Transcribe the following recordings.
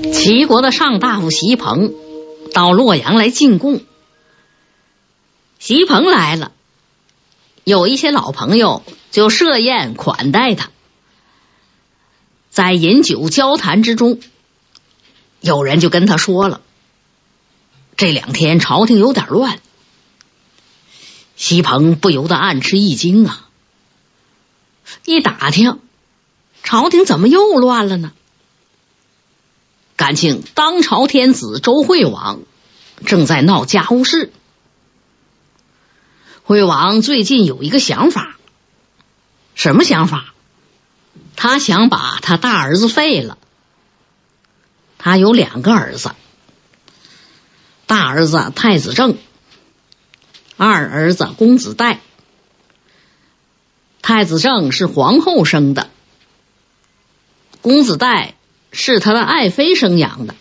齐国的上大夫席鹏到洛阳来进贡。席鹏来了，有一些老朋友就设宴款待他。在饮酒交谈之中，有人就跟他说了，这2天朝廷有点乱。席鹏不由得暗吃一惊啊，一打听，朝廷怎么又乱了呢？感情当朝天子周惠王正在闹家务事。惠王最近有一个想法。什么想法？他想把他大儿子废了。他有2个儿子，大儿子太子正，二儿子公子代。太子正是皇后生的，公子代是他的爱妃生养的。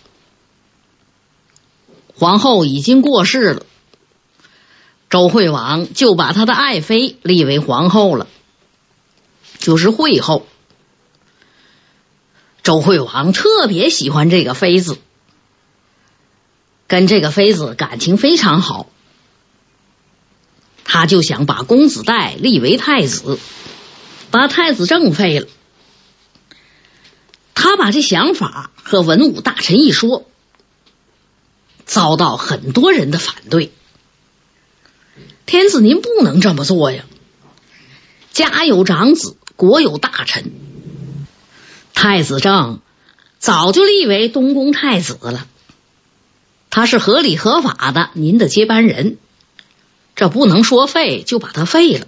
皇后已经过世了，周惠王就把他的爱妃立为皇后了，就是惠后。周惠王特别喜欢这个妃子，跟这个妃子感情非常好，他就想把公子代立为太子，把太子正废了。他把这想法和文武大臣一说，遭到很多人的反对。天子您不能这么做呀，家有长子，国有大臣。太子正早就立为东宫太子了，他是合理合法的您的接班人，这不能说废就把他废了。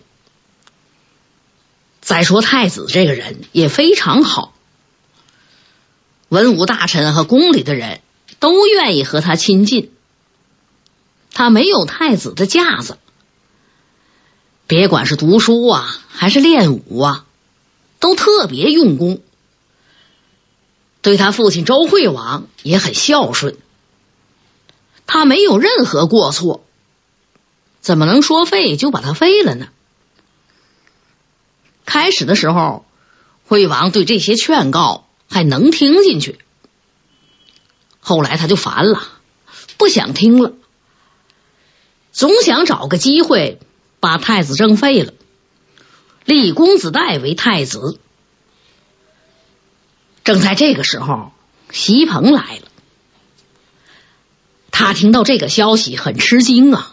再说太子这个人也非常好，文武大臣和宫里的人都愿意和他亲近，他没有太子的架子，别管是读书啊还是练武啊，都特别用功，对他父亲周惠王也很孝顺，他没有任何过错，怎么能说废就把他废了呢？开始的时候，惠王对这些劝告还能听进去，后来他就烦了，不想听了，总想找个机会把太子正废了，立公子代为太子。正在这个时候，席鹏来了。他听到这个消息很吃惊啊，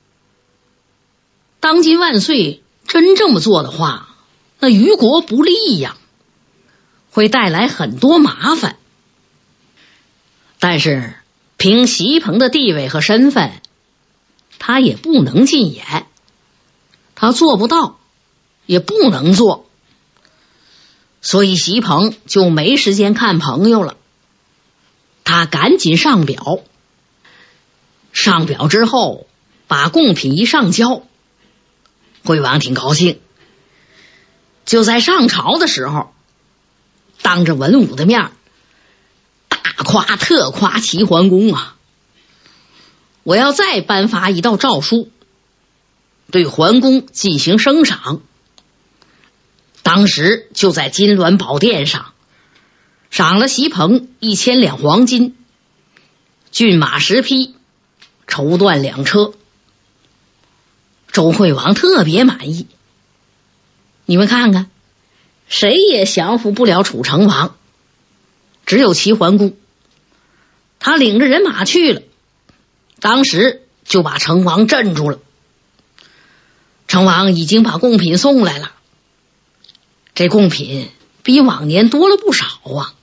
当今万岁真这么做的话，那于国不利呀，会带来很多麻烦。但是凭席鹏的地位和身份，他也不能进言，他做不到，也不能做，所以席鹏就没时间看朋友了。他赶紧上表，上表之后把贡品一上交，惠王挺高兴。就在上朝的时候，当着文武的面大夸特夸齐桓公啊！我要再颁发一道诏书，对桓公进行升赏。当时就在金銮宝殿上赏了席鹏1000两黄金，骏马10匹，绸缎2车。周惠王特别满意。你们看看，谁也降服不了楚成王，只有齐桓公。他领着人马去了，当时就把成王镇住了。成王已经把贡品送来了，这贡品比往年多了不少啊。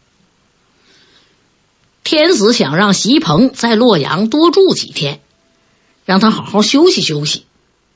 天子想让席鹏在洛阳多住几天，让他好好休息休息。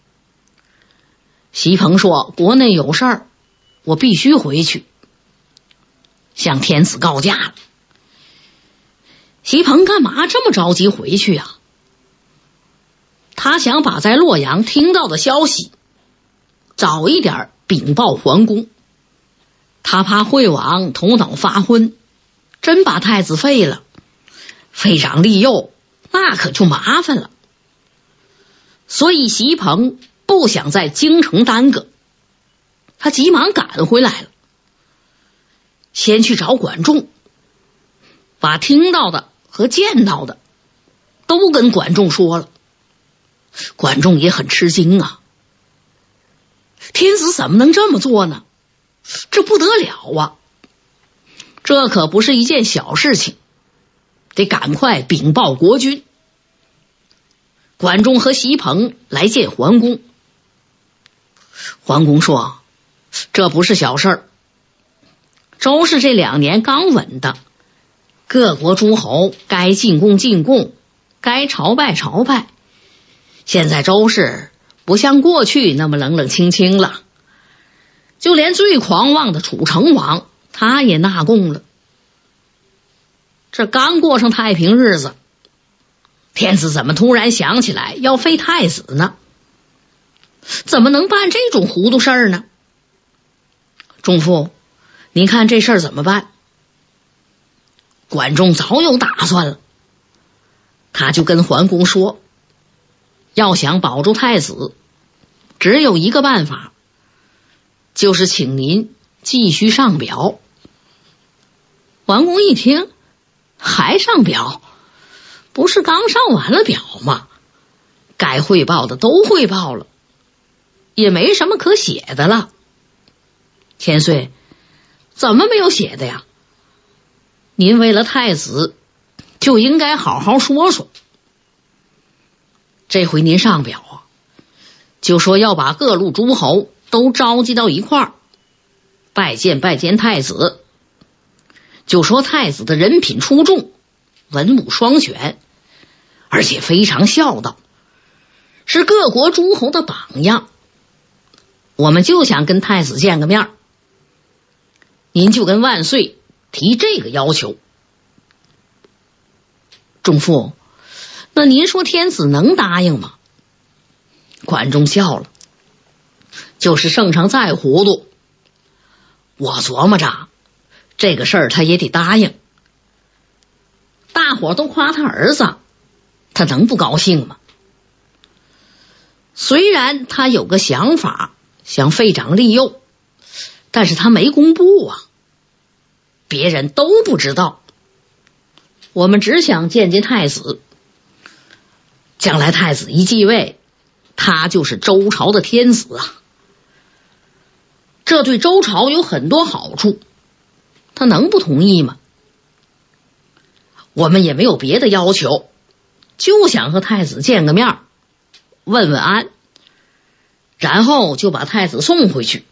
席鹏说国内有事儿，我必须回去，向天子告假了。席鹏干嘛这么着急回去啊？他想把在洛阳听到的消息早一点禀报桓公，他怕惠王头脑发昏，真把太子废了，废长立幼，那可就麻烦了。所以席鹏不想在京城耽搁，他急忙赶回来了，先去找管仲， 把听到的和见到的都跟管仲说了。管仲也很吃惊啊，天子怎么能这么做呢？这不得了啊！这可不是一件小事情，得赶快禀报国君。管仲和席鹏来见桓公。桓公说，这不是小事儿，周氏这2年刚稳的，各国诸侯该进贡进贡，该朝拜朝拜，现在周氏不像过去那么冷冷清清了，就连最狂妄的楚成王他也纳贡了。这刚过上太平日子，天子怎么突然想起来要废太子呢？怎么能办这种糊涂事儿呢？仲父，您看这事儿怎么办？管仲早有打算了，他就跟桓公说，要想保住太子，只有一个办法，就是请您继续上表。桓公一听，还上表？不是刚上完了表吗？该汇报的都汇报了，也没什么可写的了。千岁，怎么没有写的呀？您为了太子，就应该好好说说。这回您上表啊，就说要把各路诸侯都召集到一块儿，拜见太子。就说太子的人品出众，文武双全，而且非常孝道，是各国诸侯的榜样。我们就想跟太子见个面，您就跟万岁提这个要求。仲父，那您说天子能答应吗？管仲笑了，就是圣上再糊涂，我琢磨着这个事儿他也得答应。大伙都夸他儿子，他能不高兴吗？虽然他有个想法想废长立幼，但是他没公布啊，别人都不知道。我们只想见见太子，将来太子一继位，他就是周朝的天子啊，这对周朝有很多好处，他能不同意吗？我们也没有别的要求，就想和太子见个面，问问安，然后就把太子送回去。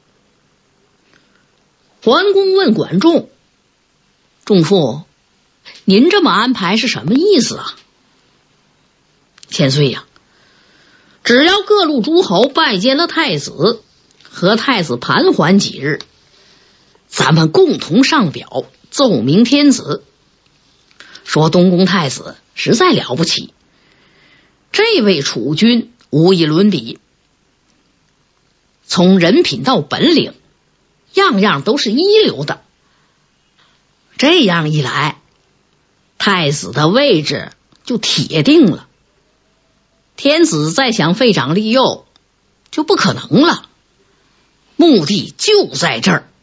桓公问管仲，仲父，您这么安排是什么意思啊？千岁呀，只要各路诸侯拜见了太子，和太子盘桓几日，咱们共同上表奏明天子，说东宫太子实在了不起，这位储君无以伦比，从人品到本领，样样都是一流的。这样一来，太子的位置就铁定了，天子再想废长立幼就不可能了，目的就在这儿。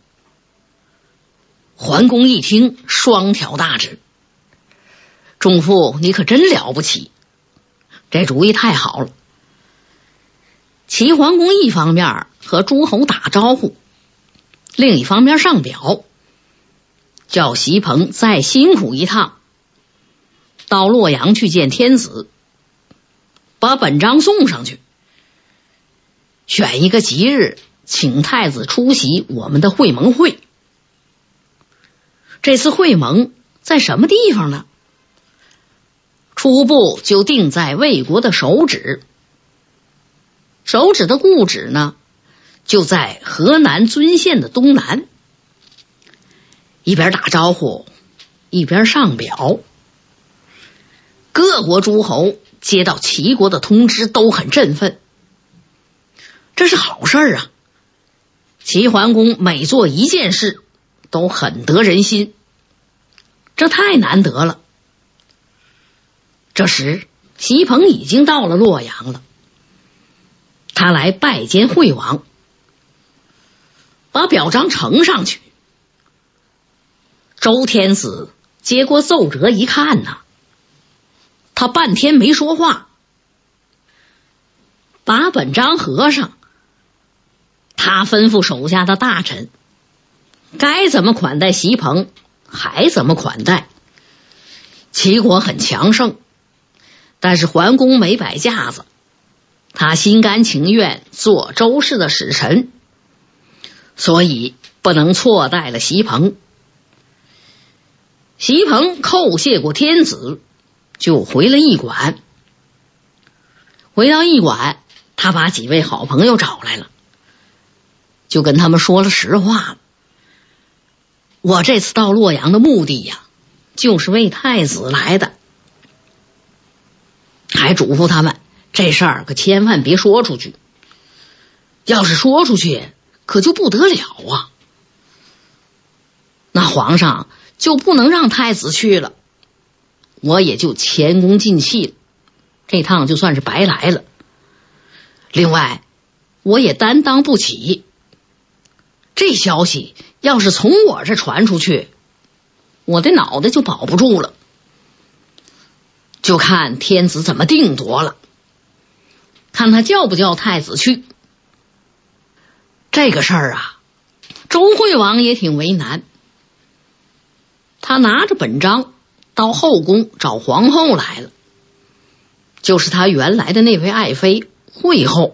桓公一听，双挑大指，仲父你可真了不起，这主意太好了。齐桓公一方面和诸侯打招呼，另一方面上表，叫席鹏再辛苦一趟，到洛阳去见天子，把本章送上去，选一个吉日，请太子出席我们的会盟会。这次会盟在什么地方呢？初步就定在魏国的首止，首止的故址呢，就在河南遵县的东南。一边打招呼，一边上表。各国诸侯接到齐国的通知都很振奋，这是好事啊！齐桓公每做一件事都很得人心，这太难得了。这时席鹏已经到了洛阳了，他来拜见惠王，把表彰呈上去。周天子接过奏折一看呐，他半天没说话，把本章合上。他吩咐手下的大臣，该怎么款待席鹏还怎么款待。齐国很强盛，但是桓公没摆架子，他心甘情愿做周氏的使臣，所以不能错待了席鹏。席鹏叩谢过天子，就回了驿馆。回到驿馆，他把几位好朋友找来了，就跟他们说了实话了。我这次到洛阳的目的呀，就是为太子来的，还嘱咐他们这事儿可千万别说出去，要是说出去可就不得了啊，那皇上就不能让太子去了，我也就前功尽弃了，这趟就算是白来了。另外我也担当不起，这消息要是从我这传出去，我的脑袋就保不住了，就看天子怎么定夺了，看他叫不叫太子去。这个事儿啊，周惠王也挺为难，他拿着本章到后宫找皇后来了，就是他原来的那位爱妃惠后。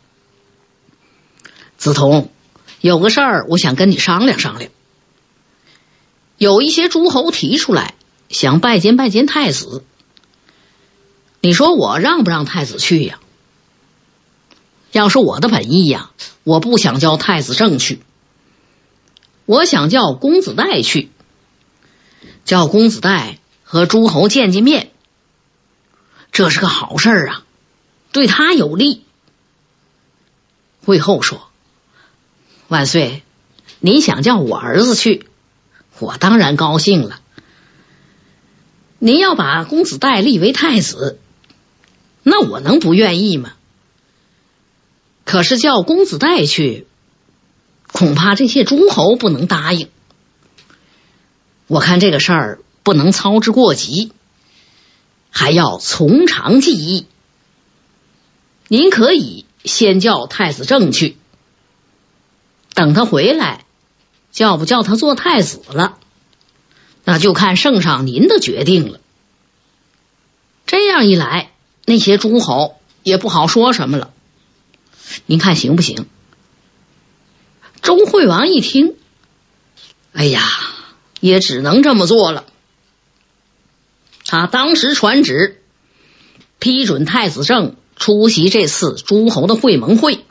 梓潼，有个事儿我想跟你商量商量。有一些诸侯提出来想拜见拜见太子，你说我让不让太子去呀？要是我的本意呀，我不想叫太子正去，我想叫公子带去，叫公子带和诸侯见见面，这是个好事儿啊，对他有利。惠后说，万岁，你想叫我儿子去，我当然高兴了。您要把公子带立为太子，那我能不愿意吗？可是叫公子带去，恐怕这些诸侯不能答应。我看这个事儿不能操之过急，还要从长计议。您可以先叫太子正去，等他回来，叫不叫他做太子了，那就看圣上您的决定了。这样一来，那些诸侯也不好说什么了，您看行不行？周惠王一听，哎呀，也只能这么做了。他当时传旨，批准太子正出席这次诸侯的会盟会。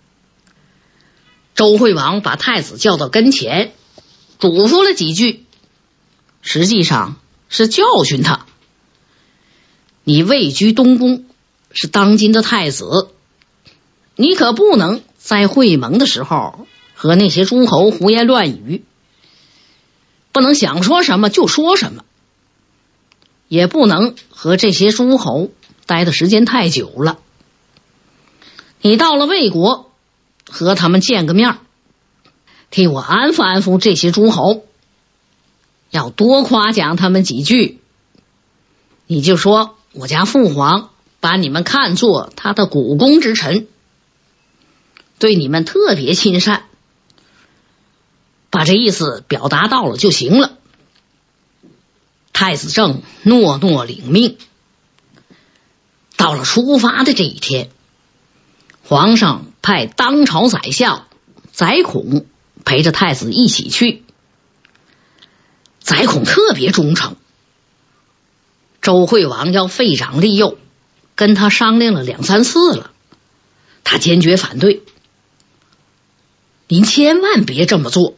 周惠王把太子叫到跟前，嘱咐了几句，实际上是教训他。你位居东宫，是当今的太子，你可不能在会盟的时候和那些诸侯胡言乱语，不能想说什么就说什么，也不能和这些诸侯待的时间太久了。你到了魏国，和他们见个面，替我安抚安抚这些诸侯，要多夸奖他们几句。你就说我家父皇把你们看作他的股肱之臣，对你们特别亲善，把这意思表达到了就行了。太子正诺诺领命。到了出发的这一天，皇上派当朝宰相宰孔陪着太子一起去。宰孔特别忠诚，周惠王要废长立幼，跟他商量了2、3次了，他坚决反对。您千万别这么做。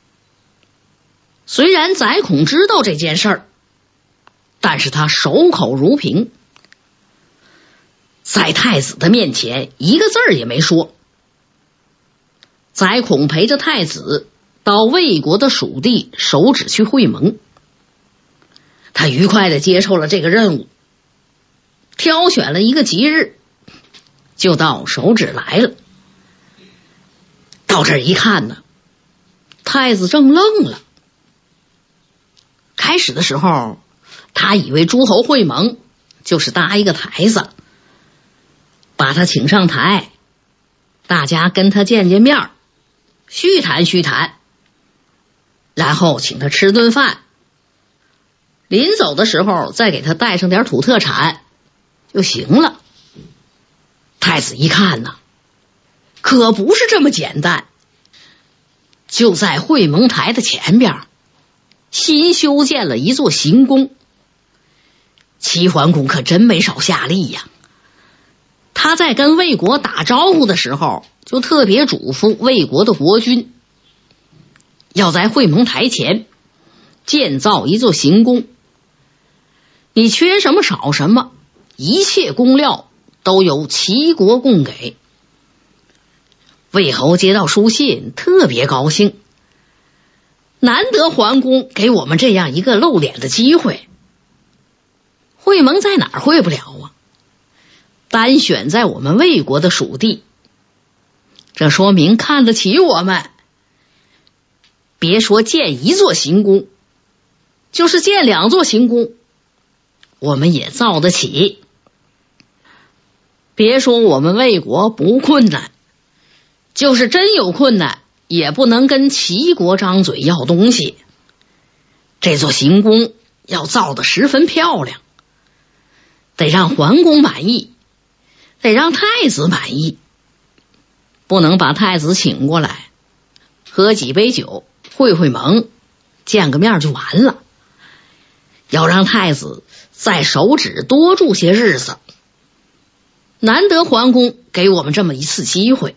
虽然宰孔知道这件事儿，但是他守口如瓶，在太子的面前一个字儿也没说。宰孔陪着太子到魏国的属地首止去会盟，他愉快地接受了这个任务，挑选了一个吉日，就到首止来了。到这儿一看呢，太子正愣了， 开始的时候，他以为诸侯会盟就是搭一个台子，把他请上台，大家跟他见见面，叙谈叙谈，然后请他吃顿饭，临走的时候再给他带上点土特产就行了。太子一看呢，可不是这么简单，就在会盟台的前边新修建了一座行宫。齐桓公可真没少下力呀，他在跟魏国打招呼的时候就特别嘱咐魏国的国君，要在会盟台前建造一座行宫，你缺什么少什么，一切工料都由齐国供给。魏侯接到书信特别高兴，难得桓公给我们这样一个露脸的机会。会盟在哪儿会不了啊？单选在我们魏国的属地，这说明看得起我们。别说建一座行宫，就是建2座行宫，我们也造得起。别说我们魏国不困难，就是真有困难，也不能跟齐国张嘴要东西。这座行宫要造得十分漂亮，得让桓公满意，得让太子满意。不能把太子请过来，喝几杯酒，会盟，见个面就完了。要让太子在首指多住些日子。难得桓公给我们这么一次机会。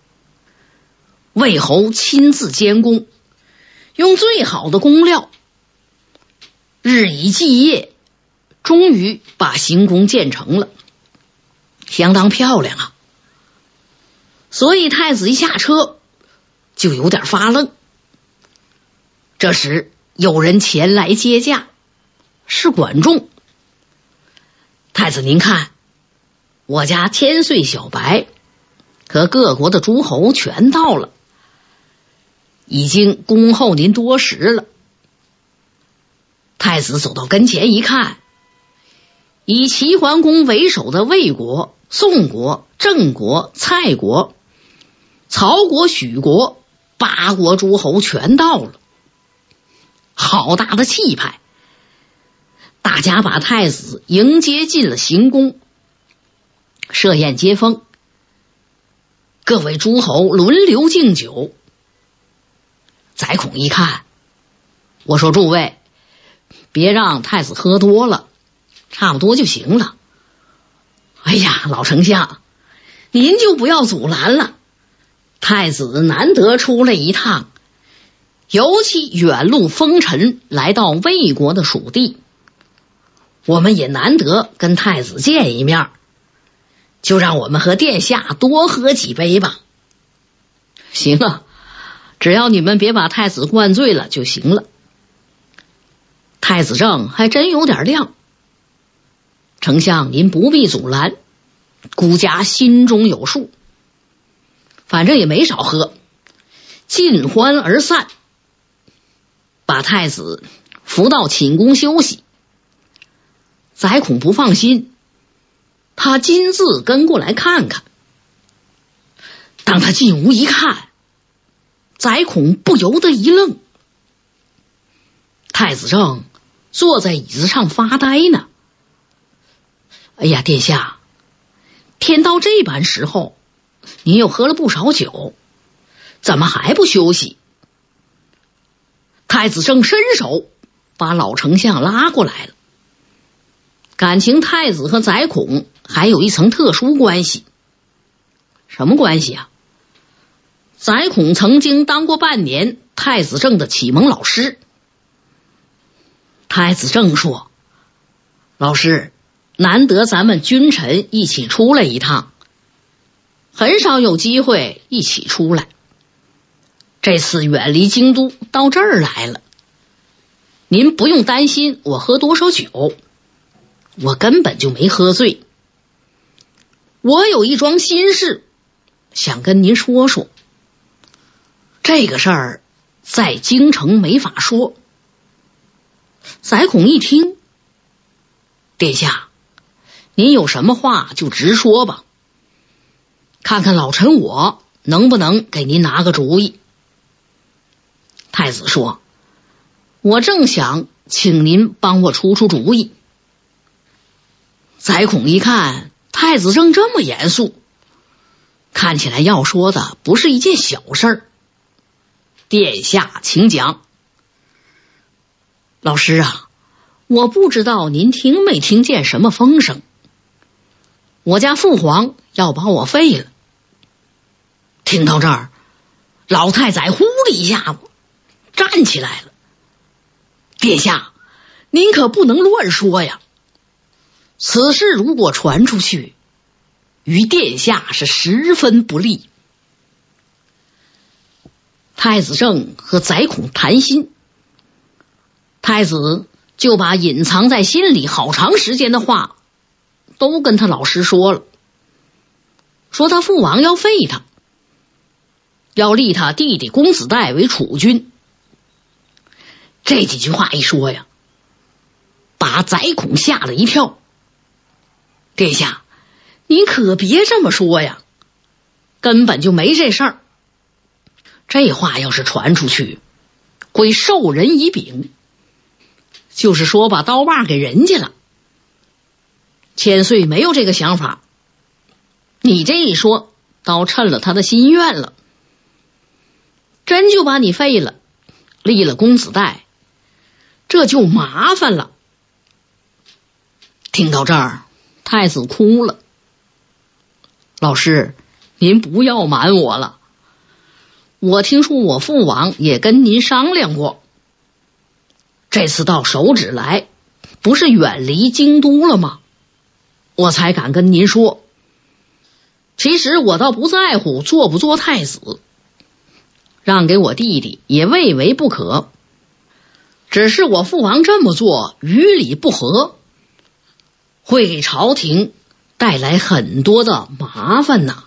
魏侯亲自监工，用最好的工料，日以继夜，终于把行宫建成了，相当漂亮啊。所以太子一下车就有点发愣。这时有人前来接驾，是管仲。太子您看，我家千岁小白和各国的诸侯全到了，已经恭候您多时了。太子走到跟前一看，以齐桓公为首的魏国、宋国、郑国、蔡国、曹国、许国8国诸侯全到了，好大的气派。大家把太子迎接进了行宫，设宴接风，各位诸侯轮流敬酒。宰孔一看，我说诸位，别让太子喝多了，差不多就行了。哎呀，老丞相，您就不要阻拦了，太子难得出来一趟，尤其远路风尘来到魏国的属地，我们也难得跟太子见一面，就让我们和殿下多喝几杯吧。行啊，只要你们别把太子灌醉了就行了。太子正还真有点亮，丞相您不必阻拦，孤家心中有数。反正也没少喝，尽欢而散，把太子扶到寝宫休息。宰孔不放心，他亲自跟过来看看。当他进屋一看，宰孔不由得一愣。太子正坐在椅子上发呆呢。哎呀，殿下，天到这般时候，您又喝了不少酒，怎么还不休息？太子正伸手把老丞相拉过来了。感情太子和宰孔还有一层特殊关系。什么关系啊？宰孔曾经当过半年太子正的启蒙老师。太子正说，老师，难得咱们君臣一起出来一趟，很少有机会一起出来，这次远离京都到这儿来了，您不用担心我喝多少酒，我根本就没喝醉。我有一桩心事想跟您说说，这个事儿在京城没法说， 宰孔一听，殿下，您有什么话就直说吧，看看老臣我能不能给您拿个主意。太子说，我正想请您帮我出出主意。宰孔一看太子正这么严肃，看起来要说的不是一件小事儿。殿下请讲。老师啊，我不知道您听没听见什么风声，我家父皇要把我废了。听到这儿，老太宰呼的一下子站起来了。殿下，您可不能乱说呀，此事如果传出去，于殿下是十分不利。太子正和宰孔谈心，太子就把隐藏在心里好长时间的话都跟他老师说了，说他父王要废他，要立他弟弟公子带为储君。这几句话一说呀，把宰孔吓了一跳。殿下，您可别这么说呀，根本就没这事儿。这话要是传出去，会授人以柄，就是说把刀把给人家了。千岁没有这个想法，你这一说倒趁了他的心愿了，真就把你废了，立了公子带，这就麻烦了。听到这儿，太子哭了。老师，您不要瞒我了，我听说我父王也跟您商量过，这次到首旨来，不是远离京都了吗？我才敢跟您说。其实我倒不在乎做不做太子，让给我弟弟也未为不可，只是我父王这么做于理不合，会给朝廷带来很多的麻烦呐。